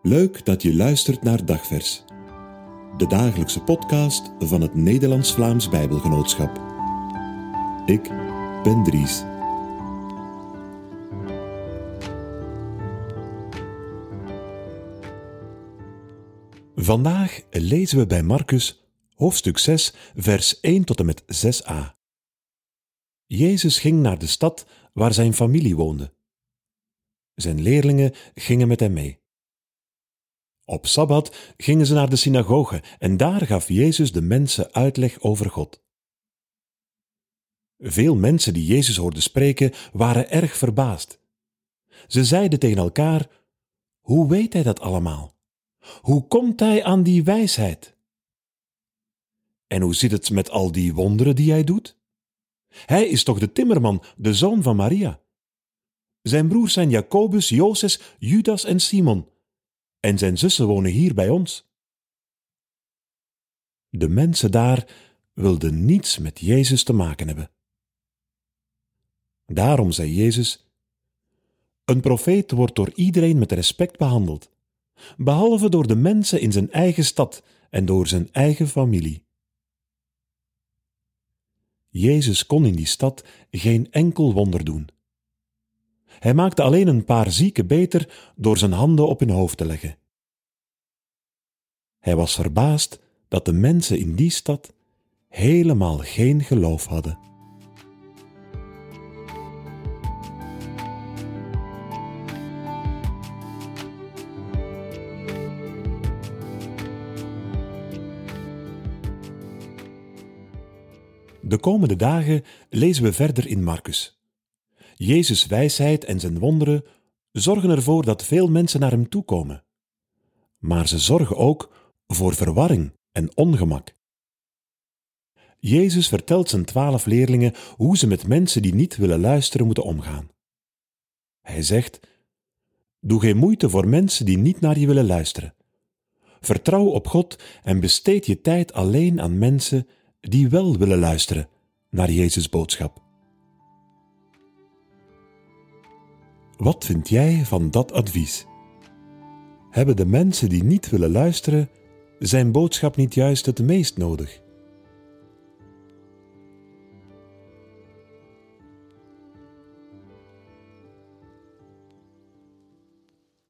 Leuk dat je luistert naar Dagvers, de dagelijkse podcast van het Nederlands-Vlaams Bijbelgenootschap. Ik ben Dries. Vandaag lezen we bij Marcus, hoofdstuk 6, vers 1 tot en met 6a. Jezus ging naar de stad waar zijn familie woonde. Zijn leerlingen gingen met hem mee. Op Sabbat gingen ze naar de synagoge en daar gaf Jezus de mensen uitleg over God. Veel mensen die Jezus hoorden spreken waren erg verbaasd. Ze zeiden tegen elkaar: hoe weet hij dat allemaal? Hoe komt hij aan die wijsheid? En hoe zit het met al die wonderen die hij doet? Hij is toch de timmerman, de zoon van Maria? Zijn broers zijn Jacobus, Joses, Judas en Simon. En zijn zussen wonen hier bij ons. De mensen daar wilden niets met Jezus te maken hebben. Daarom zei Jezus: een profeet wordt door iedereen met respect behandeld, behalve door de mensen in zijn eigen stad en door zijn eigen familie. Jezus kon in die stad geen enkel wonder doen. Hij maakte alleen een paar zieken beter door zijn handen op hun hoofd te leggen. Hij was verbaasd dat de mensen in die stad helemaal geen geloof hadden. De komende dagen lezen we verder in Marcus. Jezus' wijsheid en zijn wonderen zorgen ervoor dat veel mensen naar hem toe komen. Maar ze zorgen ook voor verwarring en ongemak. Jezus vertelt zijn 12 leerlingen hoe ze met mensen die niet willen luisteren moeten omgaan. Hij zegt: doe geen moeite voor mensen die niet naar je willen luisteren. Vertrouw op God en besteed je tijd alleen aan mensen die wel willen luisteren naar Jezus' boodschap. Wat vind jij van dat advies? Hebben de mensen die niet willen luisteren zijn boodschap niet juist het meest nodig?